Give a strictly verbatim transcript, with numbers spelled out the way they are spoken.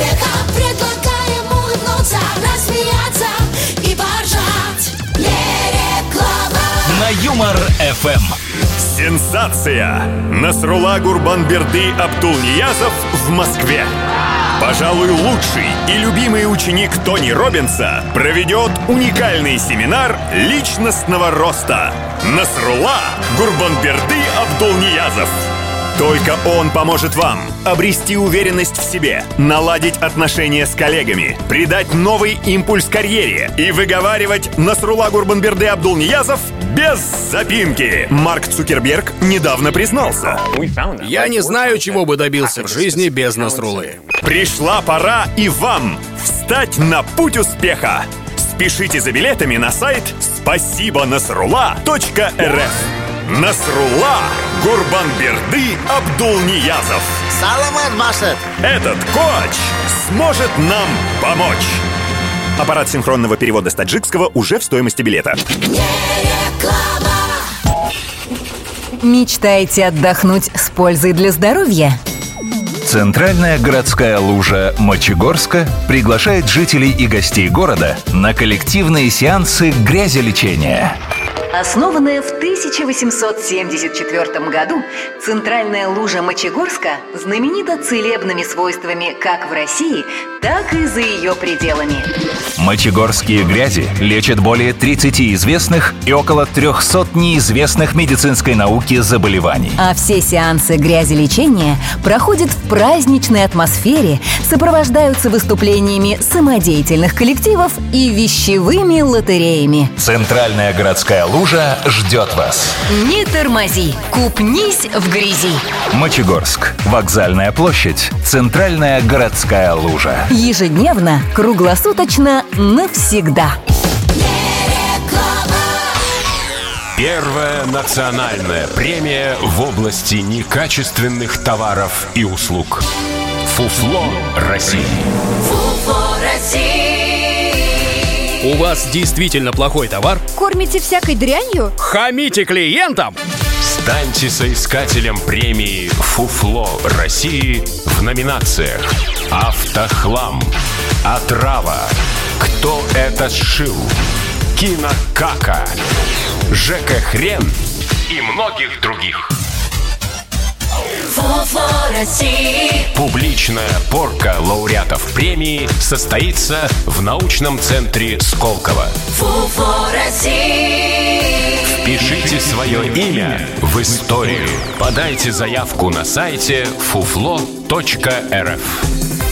смехом предлагаем улыбнуться, рассмеяться и поржать. Не реклама. На Юмор эф эм. Сенсация! Насрулла Гурбанберды Абдулниязов в Москве. Пожалуй, лучший и любимый ученик Тони Роббинса проведет уникальный семинар личностного роста. Насрулла Гурбанберды Абдулниязов. Только он поможет вам обрести уверенность в себе, наладить отношения с коллегами, придать новый импульс карьере и выговаривать Насрулла Гурбанберды Абдулниязов без запинки. Марк Цукерберг недавно признался: «Я не знаю, чего бы добился в жизни без Насруллы». Пришла пора и вам встать на путь успеха. Спешите за билетами на сайт спасибо насрулла точка эр эф. Насрулла Гурбанберды Абдулниязов. Саламат Машет. Этот коуч сможет нам помочь. Аппарат синхронного перевода с таджикского уже в стоимости билета. Мечтаете отдохнуть с пользой для здоровья? Центральная городская лужа Мочегорска приглашает жителей и гостей города на коллективные сеансы грязелечения. Основанная в тысяча восемьсот семьдесят четвёртом году, центральная лужа Мочегорска знаменита целебными свойствами как в России, так и за ее пределами. Мочегорские грязи лечат более тридцати известных и около трехсот неизвестных медицинской науке заболеваний. А все сеансы грязелечения проходят в праздничной атмосфере, сопровождаются выступлениями самодеятельных коллективов и вещевыми лотереями. Центральная городская лужа ждет вас. Не тормози, купнись в грязи. Мочегорск. Вокзальная площадь. Центральная городская лужа. Ежедневно, круглосуточно, навсегда. Первая национальная премия в области некачественных товаров и услуг. Фуфло России. Фуфло России. У вас действительно плохой товар? Кормите всякой дрянью? Хамите клиентам? Станьте соискателем премии «Фуфло России» в номинациях «Автохлам», «Отрава», «Кто это сшил?», «Кинокака», «ЖК-хрен» и многих других. Фуфло России. Публичная порка лауреатов премии состоится в научном центре Сколково. Фуфло России. Впишите свое имя в историю. Подайте заявку на сайте фуфло точка эр эф.